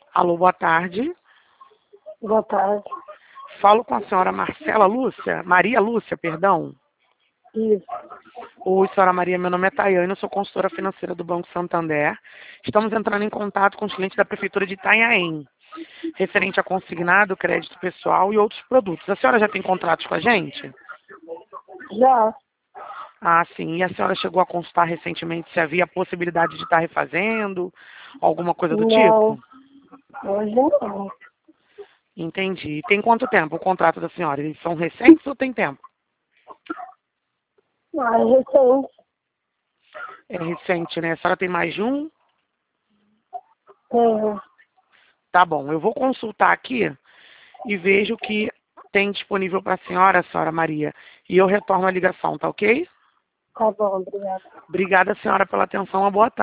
Alô, boa tarde. Boa tarde. Falo com a senhora Marcela Lúcia, Maria Lúcia, perdão. Isso. Oi, senhora Maria, meu nome é Tayane, eu sou consultora financeira do Banco Santander. Estamos entrando em contato com os clientes da Prefeitura de Itanhaém, referente a consignado, crédito pessoal e outros produtos. A senhora já tem contratos com a gente? Já? Ah, sim. E a senhora chegou a consultar recentemente se havia a possibilidade de estar refazendo, alguma coisa do Não. tipo? Hoje não. Entendi. Tem quanto tempo o contrato da senhora? Eles são recentes ou tem tempo? Mas recente. É recente, né? A senhora tem mais de um? Tenho. Tá bom. Eu vou consultar aqui e vejo o que tem disponível para a senhora Maria. E eu retorno a ligação, tá ok? Tá bom, obrigada. Obrigada, senhora, pela atenção. Uma boa tarde.